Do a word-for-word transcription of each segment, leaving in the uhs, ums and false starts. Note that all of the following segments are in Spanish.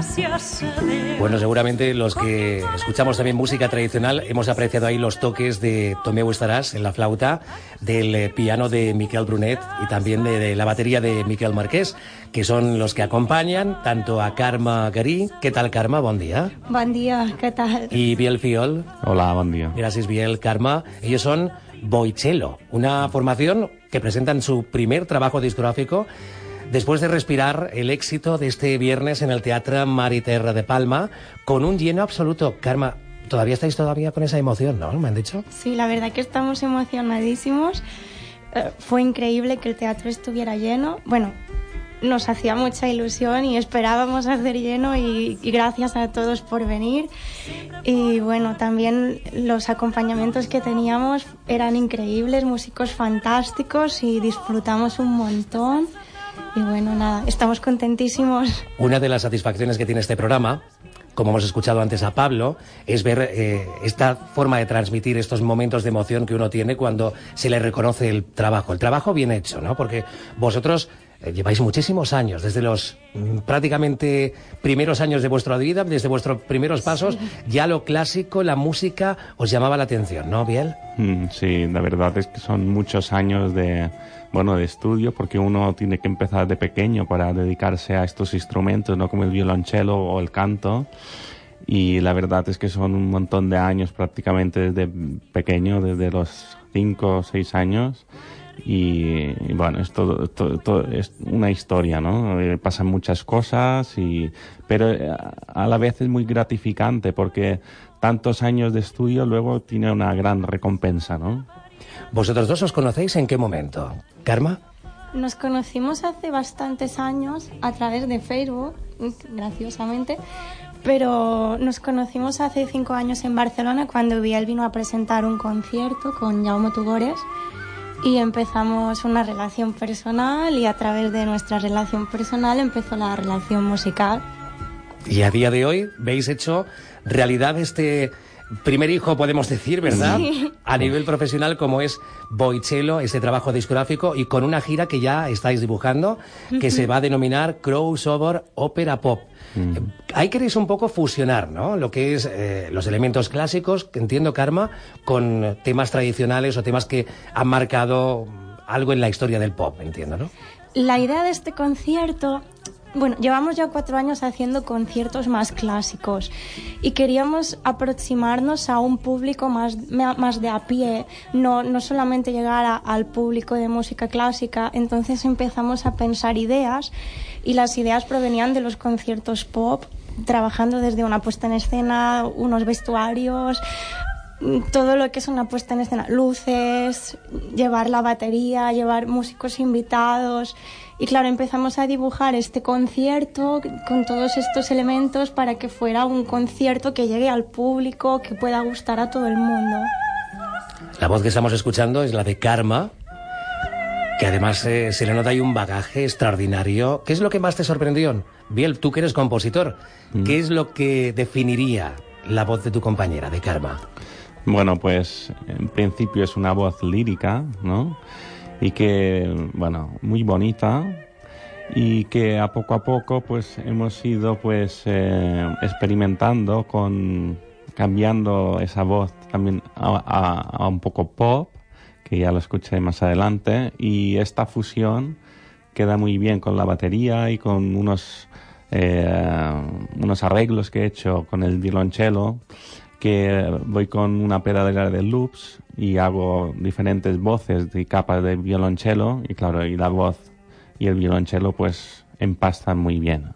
gracias a Dios. Bueno, seguramente los que escuchamos también música tradicional hemos apreciado ahí los toques de Tomeu Estaràs en la flauta, del eh, piano de Miquel Brunet y también de, de la batería de Miquel Marquès, que son los que acompañan tanto a Carme Garí. ¿Qué tal, Carme? Bon día. Bon día, ¿qué tal? Y Biel Fiol. Hola, buen día. Gracias, Biel. Carme. Ellos son Boichello, una formación que presentan su primer trabajo discográfico después de respirar el éxito de este viernes en el Teatre Mar i Terra de Palma, con un lleno absoluto. Carme, todavía estáis todavía con esa emoción, ¿no? ¿Me han dicho? Sí, la verdad que estamos emocionadísimos. Eh, fue increíble que el teatro estuviera lleno. Bueno, nos hacía mucha ilusión y esperábamos hacer lleno y, y gracias a todos por venir. Y bueno, también los acompañamientos que teníamos eran increíbles, músicos fantásticos y disfrutamos un montón. Y bueno, nada, estamos contentísimos. Una de las satisfacciones que tiene este programa, como hemos escuchado antes a Pablo, es ver eh, esta forma de transmitir estos momentos de emoción que uno tiene cuando se le reconoce el trabajo, el trabajo bien hecho, ¿no? Porque vosotros eh, lleváis muchísimos años, desde los mm, prácticamente primeros años de vuestra vida, desde vuestros primeros pasos, sí. Ya lo clásico, la música, os llamaba la atención, ¿no, Biel? Mm, sí, la verdad es que son muchos años de... bueno, de estudio, porque uno tiene que empezar de pequeño para dedicarse a estos instrumentos, ¿no? Como el violonchelo o el canto. Y la verdad es que son un montón de años prácticamente desde pequeño, desde los cinco o seis años. Y, y bueno, es todo, todo, todo, es una historia, ¿no? Eh, pasan muchas cosas, y, pero a la vez es muy gratificante porque tantos años de estudio luego tiene una gran recompensa, ¿no? ¿Vosotros dos os conocéis en qué momento? ¿Carme? Nos conocimos hace bastantes años a través de Facebook, graciosamente, pero nos conocimos hace cinco años en Barcelona cuando Biel vino a presentar un concierto con Jaume Tugores y empezamos una relación personal y a través de nuestra relación personal empezó la relación musical. Y a día de hoy veis hecho realidad este... primer hijo, podemos decir, ¿verdad? Sí. A nivel profesional, como es Boichello, ese trabajo discográfico, y con una gira que ya estáis dibujando, que se va a denominar Crossover Ópera Pop. Mm. Ahí queréis un poco fusionar, ¿no? Lo que es eh, los elementos clásicos, que entiendo, Carme, con temas tradicionales o temas que han marcado algo en la historia del pop, entiendo, ¿no? La idea de este concierto... Bueno, llevamos ya cuatro años haciendo conciertos más clásicos y queríamos aproximarnos a un público más, más de a pie, no, no solamente llegar a, al público de música clásica. Entonces empezamos a pensar ideas y las ideas provenían de los conciertos pop, trabajando desde una puesta en escena, unos vestuarios, todo lo que es una puesta en escena, luces, llevar la batería, llevar músicos invitados. Y claro, empezamos a dibujar este concierto con todos estos elementos para que fuera un concierto que llegue al público, que pueda gustar a todo el mundo. La voz que estamos escuchando es la de Carme, que además eh, se le nota ahí un bagaje extraordinario. ¿Qué es lo que más te sorprendió? Biel, tú que eres compositor, mm. ¿qué es lo que definiría la voz de tu compañera, de Carme? Bueno, pues en principio es una voz lírica, ¿no? Y que, bueno, muy bonita, y que a poco a poco pues hemos ido pues eh, experimentando con, cambiando esa voz también a, a, a un poco pop, que ya lo escuché más adelante, y esta fusión queda muy bien con la batería y con unos, eh, unos arreglos que he hecho con el violonchelo, que voy con una pedalera de loops y hago diferentes voces y capas de violonchelo, y claro, y la voz y el violonchelo pues empastan muy bien.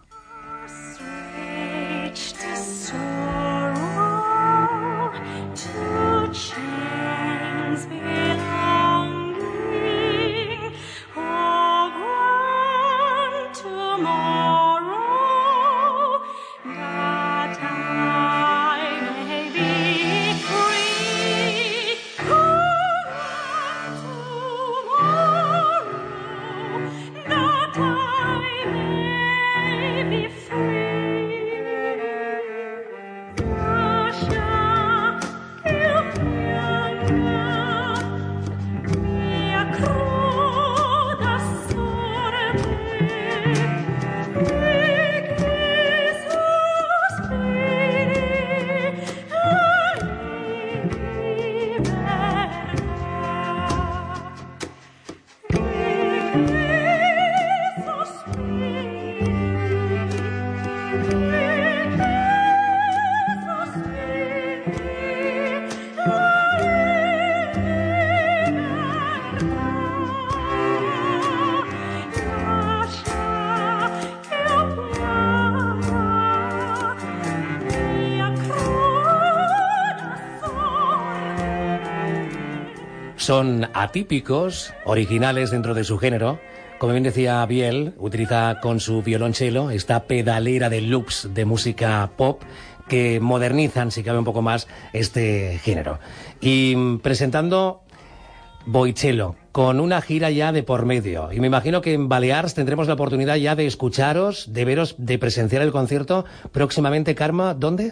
son atípicos, originales dentro de su género. Como bien decía Biel, utiliza con su violonchelo esta pedalera de loops de música pop que modernizan, si cabe un poco más, este género. Y presentando Boichello, con una gira ya de por medio. Y me imagino que en Balears tendremos la oportunidad ya de escucharos, de veros, de presenciar el concierto próximamente. Karma, ¿dónde?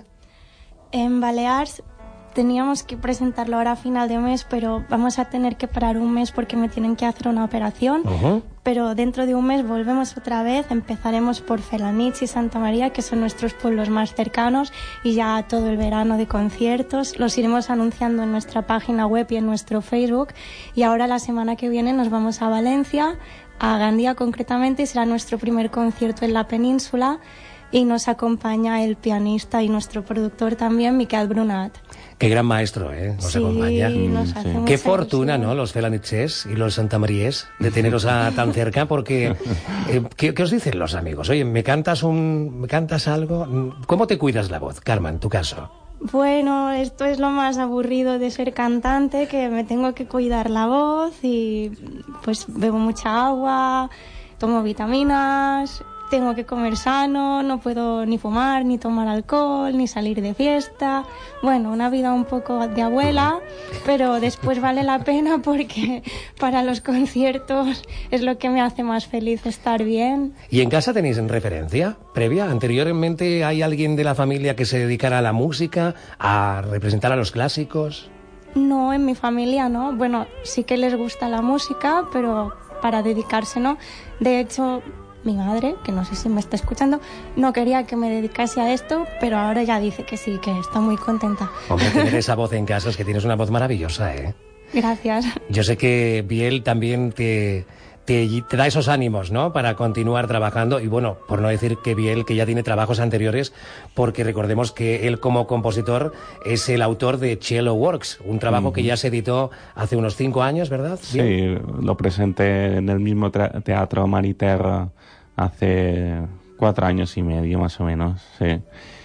En Balears teníamos que presentarlo ahora a final de mes, pero vamos a tener que parar un mes porque me tienen que hacer una operación. Uh-huh. Pero dentro de un mes volvemos otra vez, empezaremos por Felanitx y Santa María, que son nuestros pueblos más cercanos, y ya todo el verano de conciertos. Los iremos anunciando en nuestra página web y en nuestro Facebook. Y ahora la semana que viene nos vamos a Valencia, a Gandía concretamente, y será nuestro primer concierto en la península. Y nos acompaña el pianista y nuestro productor también, Miquel Brunat. Qué gran maestro, ¿eh? Nos sí, acompaña. Nos sí. hace Qué mucha fortuna, ilusión. ¿no? Los Felanitxes y los Santamaríes de teneros a, tan cerca, porque eh, ¿qué, ¿qué os dicen los amigos? Oye, ¿me cantas un, me cantas algo? ¿Cómo te cuidas la voz, Karma, en tu caso? Bueno, esto es lo más aburrido de ser cantante, que me tengo que cuidar la voz y pues bebo mucha agua, tomo vitaminas, tengo que comer sano, no puedo ni fumar, ni tomar alcohol, ni salir de fiesta. Bueno, una vida un poco de abuela, pero después vale la pena porque para los conciertos es lo que me hace más feliz, estar bien. ¿Y en casa tenéis en referencia previa? ¿Anteriormente hay alguien de la familia que se dedicara a la música, a representar a los clásicos? No, en mi familia no. Bueno, sí que les gusta la música, pero para dedicarse no. De hecho, mi madre, que no sé si me está escuchando, no quería que me dedicase a esto, pero ahora ya dice que sí, que está muy contenta. Hombre, tener esa voz en casa, es que tienes una voz maravillosa, ¿eh? Gracias. Yo sé que Biel también te, te, te da esos ánimos, ¿no?, para continuar trabajando. Y bueno, por no decir que Biel, que ya tiene trabajos anteriores, porque recordemos que él como compositor es el autor de Cello Works, un trabajo uh-huh. que ya se editó hace unos cinco años, ¿verdad? ¿Bien? Sí, lo presenté en el mismo tra- Teatro Mar y Terra hace cuatro años y medio más o menos, sí.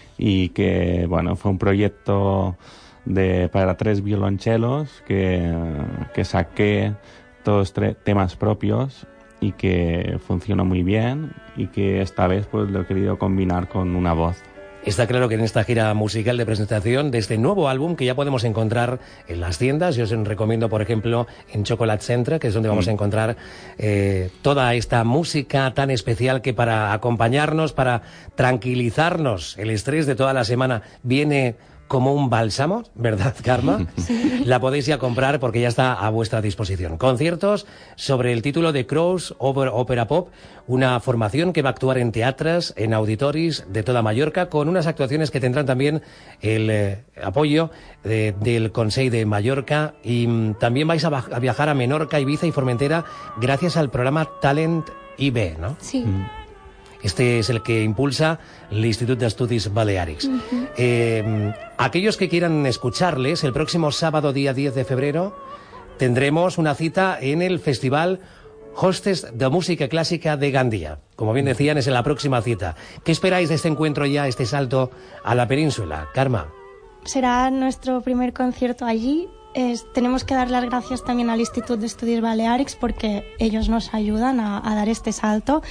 Y que, bueno, fue un proyecto de, para tres violonchelos que, que saqué todos tres temas propios y que funcionó muy bien y que esta vez pues lo he querido combinar con una voz. Está claro que en esta gira musical de presentación de este nuevo álbum que ya podemos encontrar en las tiendas, yo os recomiendo, por ejemplo, en Chocolate Centre, que es donde vamos mm. a encontrar eh, toda esta música tan especial que para acompañarnos, para tranquilizarnos el estrés de toda la semana, viene como un bálsamo, ¿verdad, Karma? Sí. La podéis ya comprar porque ya está a vuestra disposición. Conciertos sobre el título de Crows Over Opera Pop, una formación que va a actuar en teatros, en auditoris de toda Mallorca, con unas actuaciones que tendrán también el eh, apoyo de, del Consell de Mallorca, y mm, también vais a, a viajar a Menorca, Ibiza y Formentera gracias al programa Talent I B, ¿no? Sí. Mm. Este es el que impulsa el Instituto de Estudios Balearics. Uh-huh. Eh, aquellos que quieran escucharles, el próximo sábado, día diez de febrero, tendremos una cita en el Festival Hostes de Música Clásica de Gandía. Como bien decían, es en la próxima cita. ¿Qué esperáis de este encuentro ya, este salto a la península? Karma. Será nuestro primer concierto allí. Es, tenemos que dar las gracias también al Instituto de Estudios Balearics porque ellos nos ayudan a, a dar este salto.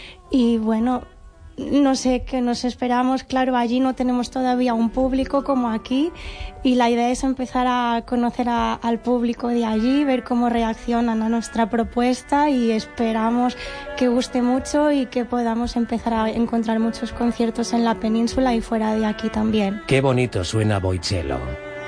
Y bueno, no sé qué nos esperamos. Claro, allí no tenemos todavía un público como aquí y la idea es empezar a conocer a, al público de allí, ver cómo reaccionan a nuestra propuesta, y esperamos que guste mucho y que podamos empezar a encontrar muchos conciertos en la península y fuera de aquí también. Qué bonito suena Boichello.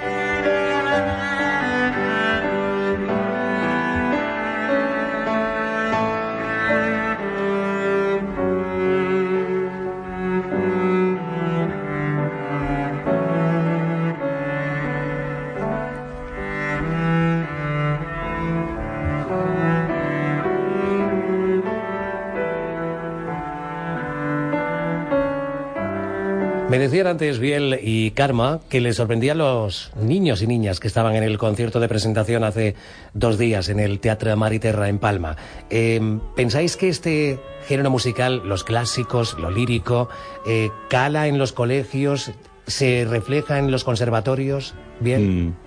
Me decían antes Biel y Karma que les sorprendían los niños y niñas que estaban en el concierto de presentación hace dos días en el Teatro Mar y Terra en Palma. Eh, ¿Pensáis que este género musical, los clásicos, lo lírico, eh, cala en los colegios, se refleja en los conservatorios? Bien. Mm,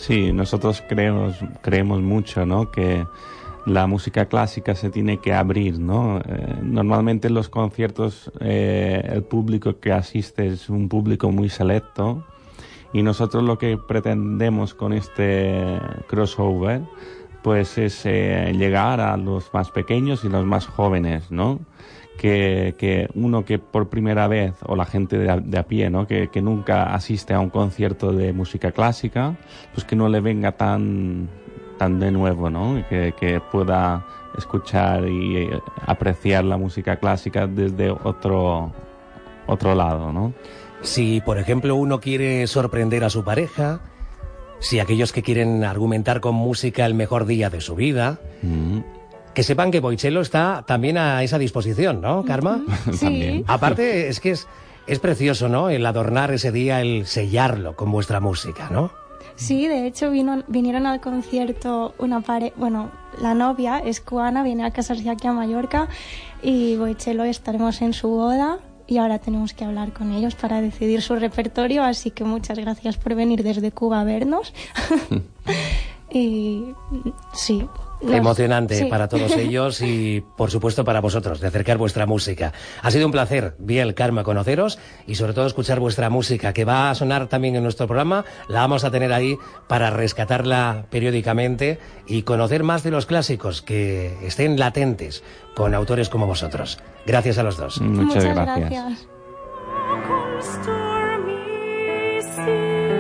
Sí, nosotros creemos, creemos mucho, ¿no? Que la música clásica se tiene que abrir, ¿no? Eh, normalmente en los conciertos eh, el público que asiste es un público muy selecto y nosotros lo que pretendemos con este crossover pues es eh, llegar a los más pequeños y los más jóvenes, ¿no? Que, que uno que por primera vez, o la gente de a, de a pie, ¿no? Que, que nunca asiste a un concierto de música clásica, pues que no le venga tan, tan de nuevo, ¿no? Que, que pueda escuchar y apreciar la música clásica desde otro, otro lado, ¿no? Si, por ejemplo, uno quiere sorprender a su pareja, si aquellos que quieren argumentar con música el mejor día de su vida... Mm. Que sepan que Boichello está también a esa disposición, ¿no, Karma? Sí. Aparte, es que es, es precioso, ¿no? El adornar ese día, el sellarlo con vuestra música, ¿no? Sí, de hecho vino, vinieron al concierto una pareja, bueno, la novia es cubana, viene a casarse aquí a Mallorca y Boichello estaremos en su boda y ahora tenemos que hablar con ellos para decidir su repertorio, así que muchas gracias por venir desde Cuba a vernos. Y sí. Los... Emocionante sí. para todos ellos y, por supuesto, para vosotros, de acercar vuestra música. Ha sido un placer, Biel, Karma, conoceros y, sobre todo, escuchar vuestra música, que va a sonar también en nuestro programa. La vamos a tener ahí para rescatarla periódicamente y conocer más de los clásicos que estén latentes con autores como vosotros. Gracias a los dos. Muchas, Muchas gracias. gracias.